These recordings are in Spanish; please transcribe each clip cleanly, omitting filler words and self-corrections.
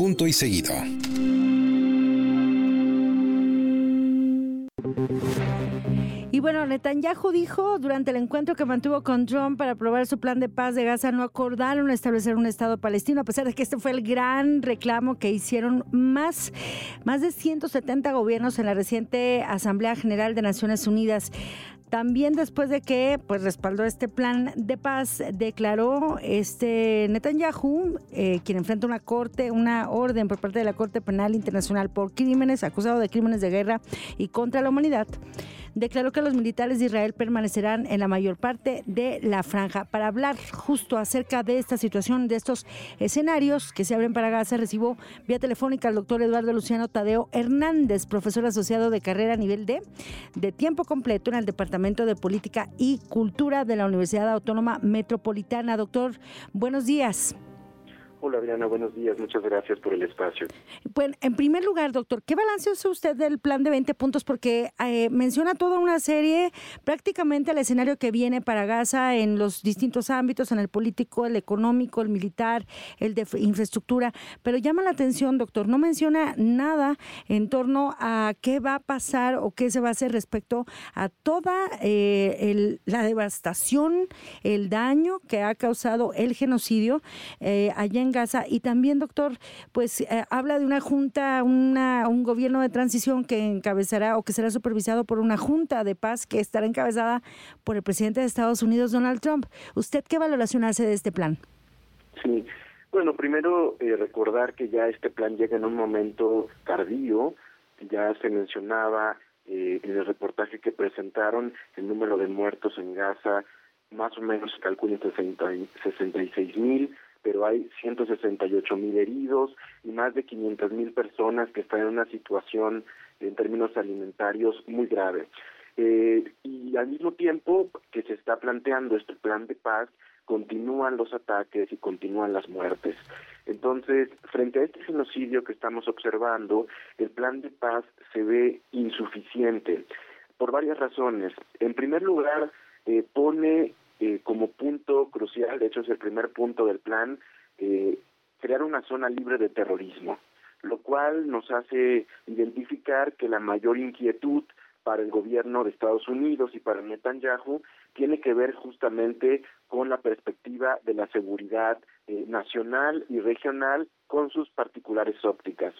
punto y seguido. Y bueno, Netanyahu dijo durante el encuentro que mantuvo con Trump para aprobar su plan de paz de Gaza, no acordaron establecer un Estado palestino, a pesar de que este fue el gran reclamo que hicieron más de 170 gobiernos en la reciente Asamblea General de Naciones Unidas. También después de que respaldó este plan de paz, declaró Netanyahu, quien enfrenta una orden por parte de la Corte Penal Internacional por crímenes, acusado de crímenes de guerra y contra la humanidad, declaró que los militares de Israel permanecerán en la mayor parte de la franja. Para hablar justo acerca de esta situación, de estos escenarios que se abren para Gaza, recibo vía telefónica al doctor Eduardo Luciano Tadeo Hernández, profesor asociado de carrera a nivel D, de tiempo completo en el Departamento de Política y Cultura de la Universidad Autónoma Metropolitana. Doctor, buenos días. Hola Adriana, buenos días, muchas gracias por el espacio. Bueno, en primer lugar, doctor, ¿qué balance hace usted del plan de 20 puntos? Porque menciona toda una serie, prácticamente el escenario que viene para Gaza en los distintos ámbitos, en el político, el económico, el militar, el de infraestructura, pero llama la atención, doctor, no menciona nada en torno a qué va a pasar o qué se va a hacer respecto a toda la devastación, el daño que ha causado el genocidio allá en Gaza. Y también, doctor, habla de una junta, un gobierno de transición que encabezará o que será supervisado por una junta de paz que estará encabezada por el presidente de Estados Unidos, Donald Trump. ¿Usted qué valoración hace de este plan? Sí, bueno, primero recordar que ya este plan llega en un momento tardío. Ya se mencionaba en el reportaje que presentaron el número de muertos en Gaza, más o menos se calcula en 66,000, pero hay 168,000 heridos y más de 500,000 personas que están en una situación en términos alimentarios muy grave. Y al mismo tiempo que se está planteando este plan de paz, continúan los ataques y continúan las muertes. Entonces, frente a este genocidio que estamos observando, el plan de paz se ve insuficiente por varias razones. En primer lugar, pone como punto crucial, de hecho es el primer punto del plan, crear una zona libre de terrorismo, lo cual nos hace identificar que la mayor inquietud para el gobierno de Estados Unidos y para Netanyahu tiene que ver justamente con la perspectiva de la seguridad nacional y regional con sus particulares ópticas.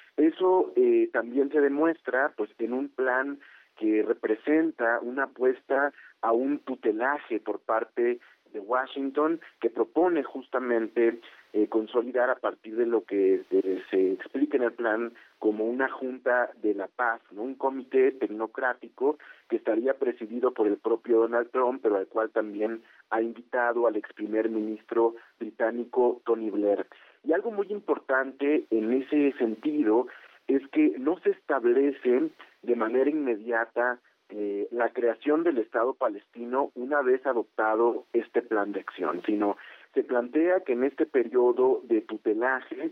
Eso también se demuestra en un plan que representa una apuesta a un tutelaje por parte de Washington, que propone justamente consolidar a partir de lo que se explica en el plan como una junta de la paz, ¿no? Un comité tecnocrático que estaría presidido por el propio Donald Trump, pero al cual también ha invitado al ex primer ministro británico Tony Blair. Y algo muy importante en ese sentido es que no se establece de manera inmediata la creación del Estado palestino una vez adoptado este plan de acción, sino se plantea que en este periodo de tutelaje,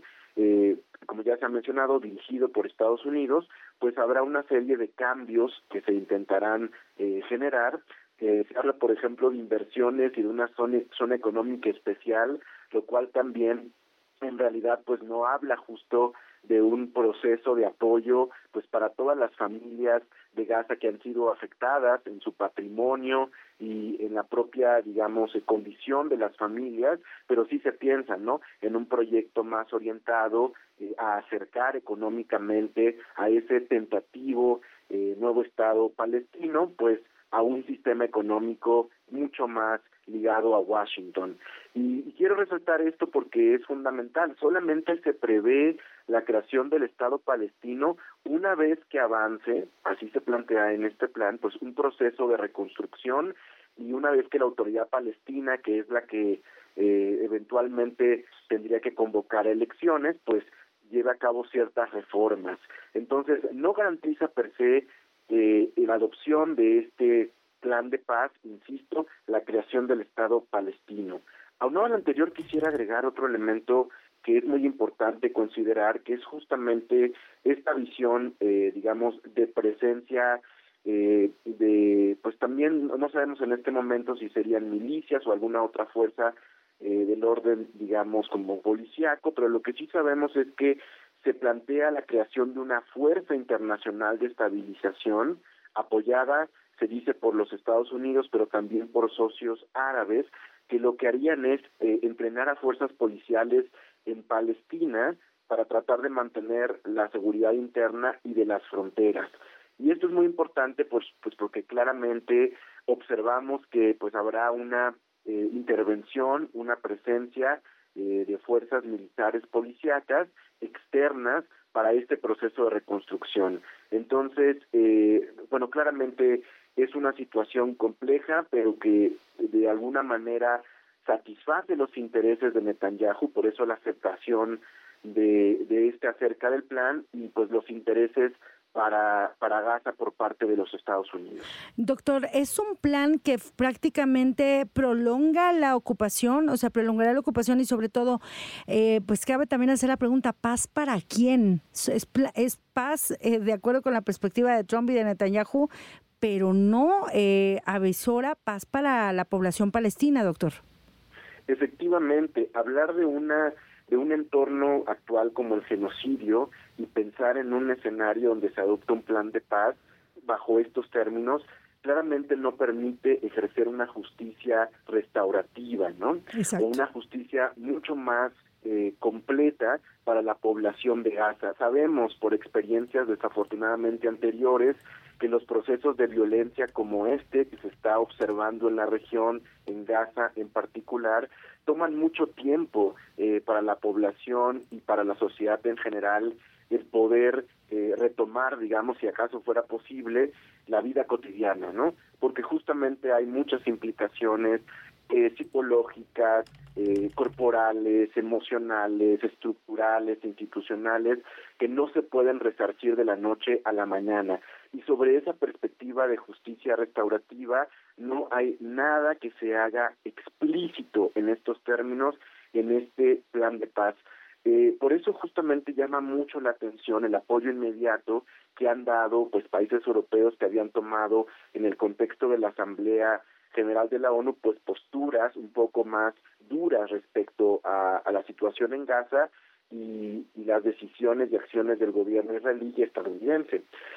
como ya se ha mencionado, dirigido por Estados Unidos, habrá una serie de cambios que se intentarán generar. Se habla, por ejemplo, de inversiones y de una zona económica especial, lo cual también en realidad no habla justo de un proceso de apoyo para todas las familias de Gaza que han sido afectadas en su patrimonio y en la propia, condición de las familias, pero sí se piensa, ¿no?, en un proyecto más orientado a acercar económicamente a ese tentativo nuevo Estado palestino, a un sistema económico mucho más ligado a Washington. Y quiero resaltar esto porque es fundamental. Solamente se prevé la creación del Estado palestino una vez que avance, así se plantea en este plan, un proceso de reconstrucción, y una vez que la autoridad palestina, que es la que eventualmente tendría que convocar elecciones, lleve a cabo ciertas reformas. Entonces, no garantiza per se la adopción de este plan de paz, insisto, la creación del Estado palestino. Aunado al anterior, quisiera agregar otro elemento que es muy importante considerar, que es justamente esta visión, de presencia también no sabemos en este momento si serían milicias o alguna otra fuerza del orden, digamos, como policíaco, pero lo que sí sabemos es que se plantea la creación de una fuerza internacional de estabilización apoyada, se dice, por los Estados Unidos, pero también por socios árabes, que lo que harían es entrenar a fuerzas policiales en Palestina para tratar de mantener la seguridad interna y de las fronteras. Y esto es muy importante pues porque claramente observamos que pues habrá una intervención, una presencia de fuerzas militares policíacas externas para este proceso de reconstrucción. Entonces, bueno, claramente es una situación compleja, pero que de alguna manera satisface los intereses de Netanyahu, por eso la aceptación de este acerca del plan y pues los intereses para Gaza por parte de los Estados Unidos. Doctor, ¿es un plan que prácticamente prolonga la ocupación? O sea, prolongará la ocupación y sobre todo, pues cabe también hacer la pregunta, ¿paz para quién? ¿Es paz de acuerdo con la perspectiva de Trump y de Netanyahu, pero no avisora paz para la población palestina, doctor? Efectivamente, hablar de un entorno actual como el genocidio y pensar en un escenario donde se adopta un plan de paz bajo estos términos claramente no permite ejercer una justicia restaurativa, ¿no? Exacto. O una justicia mucho más completa para la población de Gaza. Sabemos por experiencias desafortunadamente anteriores que los procesos de violencia como este que se está observando en la región, en Gaza en particular, toman mucho tiempo para la población y para la sociedad en general el poder retomar, digamos, si acaso fuera posible, la vida cotidiana, ¿no? Porque justamente hay muchas implicaciones psicológicas, corporales, emocionales, estructurales, institucionales, que no se pueden resarcir de la noche a la mañana. Y sobre esa perspectiva de justicia restaurativa, no hay nada que se haga explícito en estos términos, en este plan de paz. Por eso justamente llama mucho la atención el apoyo inmediato que han dado pues países europeos que habían tomado en el contexto de la Asamblea General de la ONU pues posturas un poco más duras respecto a la situación en Gaza y las decisiones y acciones del gobierno israelí y estadounidense.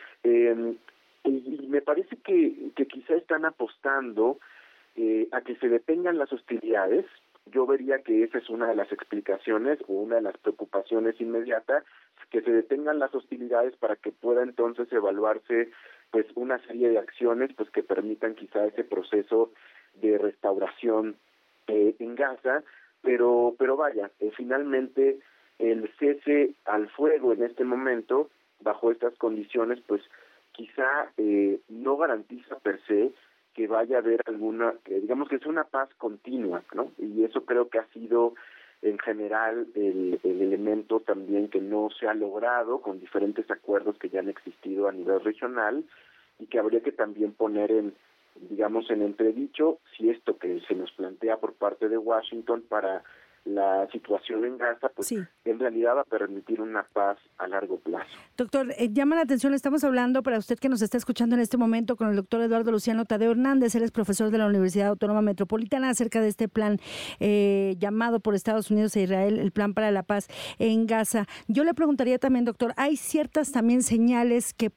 Y me parece que quizá están apostando a que se detengan las hostilidades. Yo vería que esa es una de las explicaciones o una de las preocupaciones inmediatas, que se detengan las hostilidades para que pueda entonces evaluarse pues una serie de acciones pues que permitan quizá ese proceso de restauración en Gaza, pero vaya, finalmente el cese al fuego en este momento, bajo estas condiciones, pues quizá no garantiza per se que vaya a haber alguna, que digamos que es una paz continua, ¿no? Y eso creo que ha sido en general el elemento también que no se ha logrado con diferentes acuerdos que ya han existido a nivel regional y que habría que también poner en, digamos, en entredicho si esto que se nos plantea por parte de Washington para la situación en Gaza, pues sí, en realidad va a permitir una paz a largo plazo. Doctor, llama la atención, estamos hablando para usted que nos está escuchando en este momento con el doctor Eduardo Luciano Tadeo Hernández, él es profesor de la Universidad Autónoma Metropolitana, acerca de este plan llamado por Estados Unidos e Israel, el plan para la paz en Gaza. Yo le preguntaría también, doctor, hay ciertas también señales que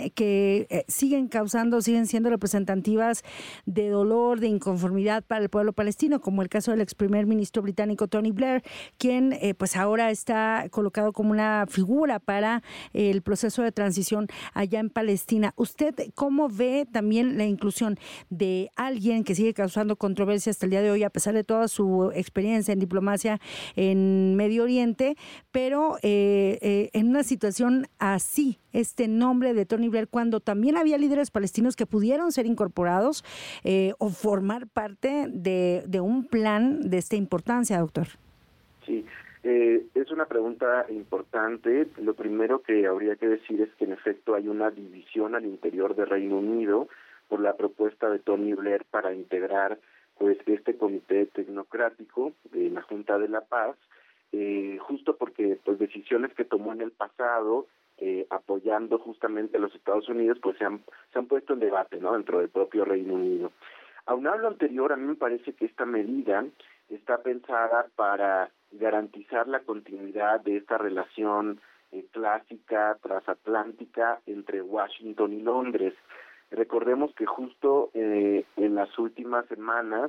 siguen siendo representativas de dolor, de inconformidad para el pueblo palestino, como el caso del ex primer ministro británico Tony Blair, quien pues ahora está colocado como una figura para el proceso de transición allá en Palestina. ¿Usted cómo ve también la inclusión de alguien que sigue causando controversia hasta el día de hoy, a pesar de toda su experiencia en diplomacia en Medio Oriente, pero en una situación así, este nombre de Tony Blair, cuando también había líderes palestinos que pudieron ser incorporados o formar parte de un plan de esta importancia, doctor? Sí, es una pregunta importante. Lo primero que habría que decir es que en efecto hay una división al interior del Reino Unido por la propuesta de Tony Blair para integrar pues este comité tecnocrático de la Junta de la Paz, justo porque pues decisiones que tomó en el pasado apoyando justamente a los Estados Unidos pues se han puesto en debate, ¿no?, dentro del propio Reino Unido. Aunado a lo anterior, a mí me parece que esta medida está pensada para garantizar la continuidad de esta relación clásica transatlántica entre Washington y Londres. Recordemos que justo en las últimas semanas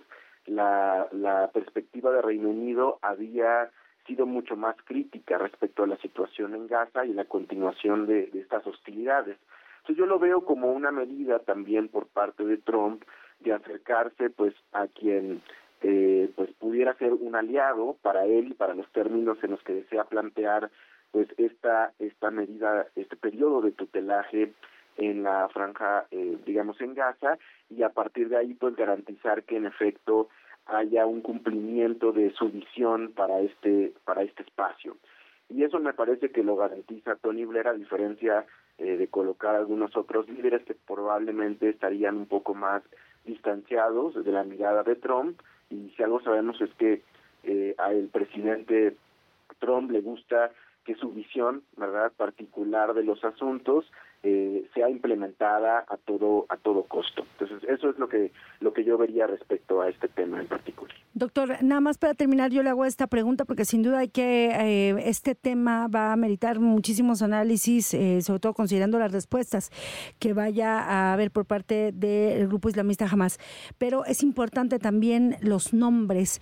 la perspectiva de Reino Unido había sido mucho más crítica respecto a la situación en Gaza y la continuación de estas hostilidades. Entonces yo lo veo como una medida también por parte de Trump de acercarse pues a quien pues pudiera ser un aliado para él y para los términos en los que desea plantear pues esta medida, este periodo de tutelaje en la franja, digamos, en Gaza, y a partir de ahí pues garantizar que en efecto haya un cumplimiento de su visión para este espacio. Y eso me parece que lo garantiza Tony Blair, a diferencia de colocar a algunos otros líderes que probablemente estarían un poco más distanciados de la mirada de Trump. Y si algo sabemos es que al presidente Trump le gusta que su visión, ¿verdad?, particular de los asuntos sea implementada a todo costo. Entonces, eso es lo que yo vería respecto a este tema en particular. Doctor, nada más para terminar, yo le hago esta pregunta porque sin duda hay que este tema va a meritar muchísimos análisis, sobre todo considerando las respuestas que vaya a haber por parte del grupo islamista Hamás. Pero es importante también los nombres,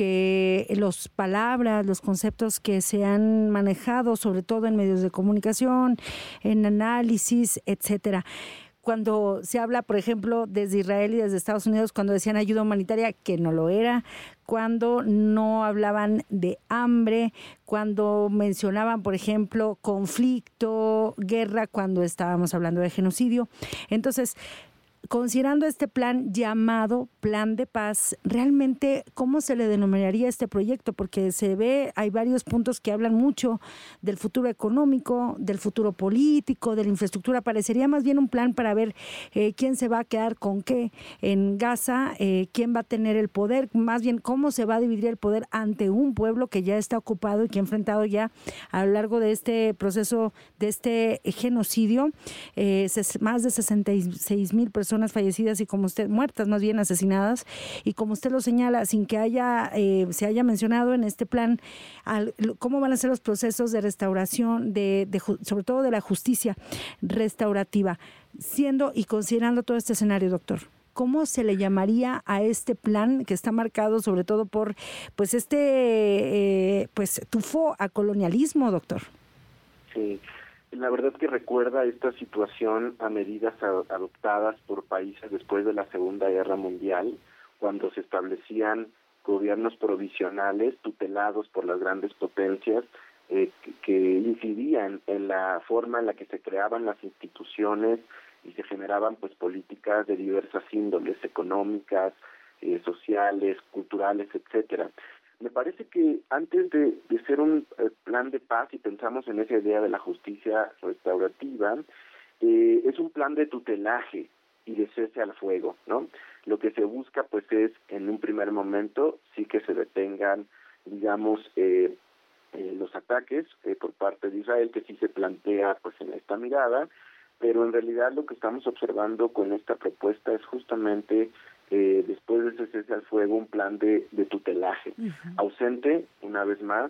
los palabras, los conceptos que se han manejado, sobre todo en medios de comunicación, en análisis, etcétera. Cuando se habla, por ejemplo, desde Israel y desde Estados Unidos, cuando decían ayuda humanitaria, que no lo era, cuando no hablaban de hambre, cuando mencionaban, por ejemplo, conflicto, guerra, cuando estábamos hablando de genocidio. Entonces, considerando este plan llamado Plan de Paz, realmente, ¿cómo se le denominaría este proyecto? Porque hay varios puntos que hablan mucho del futuro económico, del futuro político, de la infraestructura. Parecería más bien un plan para ver quién se va a quedar con qué en Gaza, quién va a tener el poder, más bien cómo se va a dividir el poder ante un pueblo que ya está ocupado y que ha enfrentado ya a lo largo de este proceso, de este genocidio, más de 66,000 personas fallecidas y muertas, más bien asesinadas, y como usted lo señala, sin que se haya mencionado en este plan cómo van a ser los procesos de restauración, sobre todo de la justicia restaurativa, siendo y considerando todo este escenario, doctor. ¿Cómo se le llamaría a este plan que está marcado sobre todo por pues tufo a colonialismo, doctor? Sí. La verdad que recuerda esta situación a medidas adoptadas por países después de la Segunda Guerra Mundial, cuando se establecían gobiernos provisionales tutelados por las grandes potencias que incidían en la forma en la que se creaban las instituciones y se generaban pues políticas de diversas índoles, económicas, sociales, culturales, etcétera. Me parece que antes de ser un plan de paz, y pensamos en esa idea de la justicia restaurativa, es un plan de tutelaje y de cese al fuego, ¿no? Lo que se busca, pues, es en un primer momento sí que se detengan, digamos, los ataques por parte de Israel, que sí se plantea, pues, en esta mirada, pero en realidad lo que estamos observando con esta propuesta es justamente después de ese cese al fuego, un plan de tutelaje. Ausente, una vez más,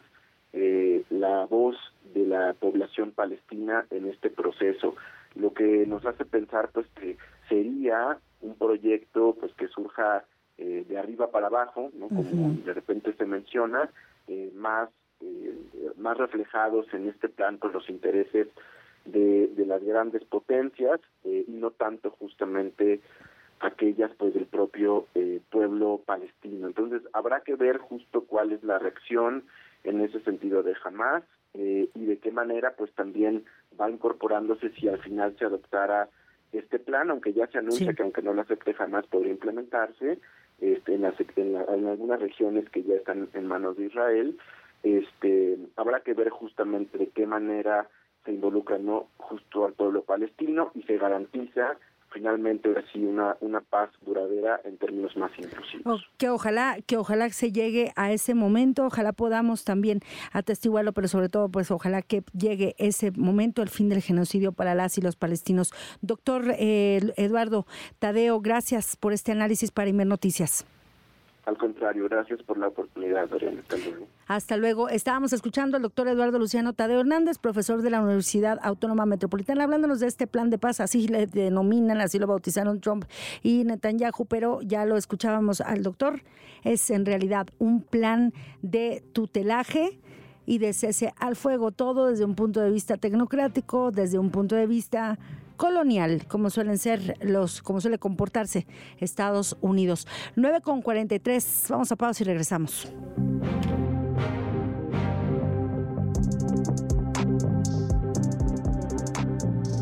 la voz de la población palestina en este proceso, lo que nos hace pensar pues que sería un proyecto pues que surja de arriba para abajo, ¿no? Como de repente se menciona, más reflejados en este plan por los intereses de las grandes potencias y no tanto justamente aquellas pues del propio pueblo palestino. Entonces habrá que ver justo cuál es la reacción en ese sentido de Hamás y de qué manera pues también va incorporándose si al final se adoptara este plan, aunque ya se anuncia que aunque no lo acepte Hamás podría implementarse en algunas regiones que ya están en manos de Israel. Habrá que ver justamente de qué manera se involucra no justo al pueblo palestino y se garantiza finalmente así una paz duradera en términos más inclusivos. Que ojalá se llegue a ese momento, ojalá podamos también atestiguarlo, pero sobre todo pues ojalá que llegue ese momento, el fin del genocidio para las y los palestinos. Doctor Eduardo Tadeo, gracias por este análisis para Imer Noticias. Al contrario, gracias por la oportunidad, Adriana. Hasta luego. Hasta luego. Estábamos escuchando al doctor Eduardo Luciano Tadeo Hernández, profesor de la Universidad Autónoma Metropolitana, hablándonos de este plan de paz, así le denominan, así lo bautizaron Trump y Netanyahu, pero ya lo escuchábamos al doctor, es en realidad un plan de tutelaje y de cese al fuego, todo desde un punto de vista tecnocrático, desde un punto de vista colonial, como como suele comportarse Estados Unidos. 9:43, vamos a pausa y regresamos.